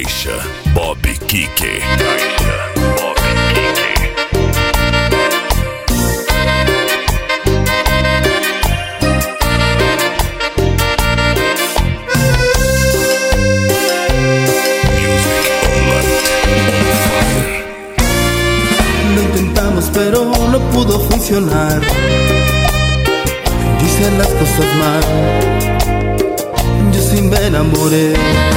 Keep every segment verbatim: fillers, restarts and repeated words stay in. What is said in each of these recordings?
Caixa Bob Kike. Caixa Bob Kike. Music on fire. Lo intentamos pero no pudo funcionar. Hice las cosas mal, yo sí me enamoré.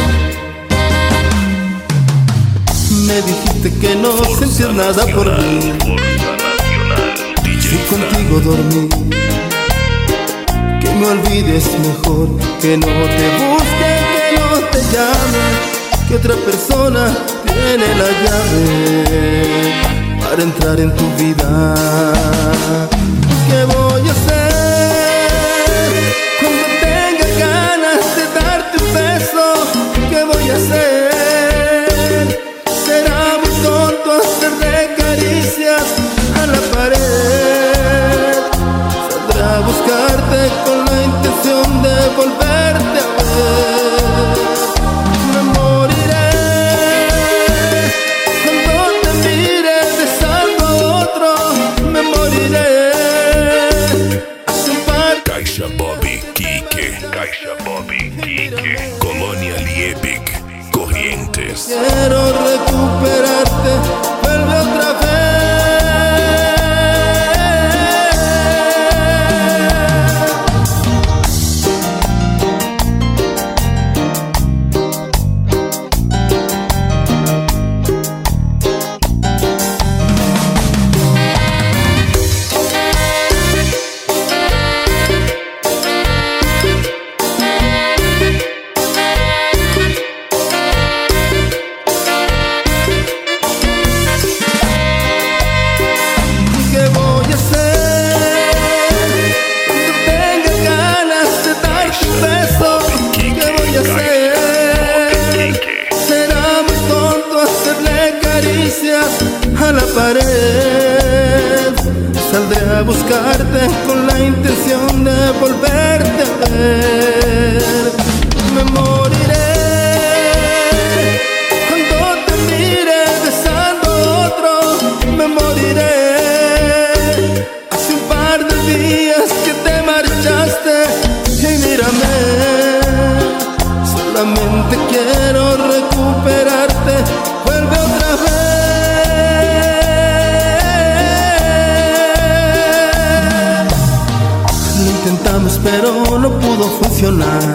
Me dijiste que no Forza sentías nada por mí, Forza Nacional, D J si contigo dormí. Que me olvides mejor, que no te busque, que no te llame, que otra persona tiene la llave para entrar en tu vida. ¿Qué voy a hacer cuando tenga ganas de darte un beso? ¿Qué voy a hacer? Será muy tonto hacerle caricias a la pared. Saldré a buscarte con la intención de volverte a ver. Me moriré cuando te mire besando a otro. Me moriré. Caixa Bob Kike. Caixa Bob Kike. Colônia Liebig, Corrientes. Quiero recuperarte, vuelve otra vez. A la pared, saldré a buscarte con la intención de volverte a ver. Me moriré cuando te mire besando a otro. Me moriré. Hace un par de días que te marchaste y mírame. Solamente quiero recuperarte. Vuelve otra vez. Intentamos pero no pudo funcionar.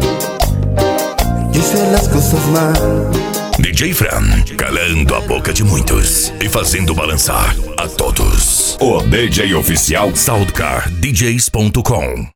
Yo hice las cosas mal. D J Fran, calando a boca de muitos e fazendo balançar a todos. O D J oficial Soundcar D Js ponto com.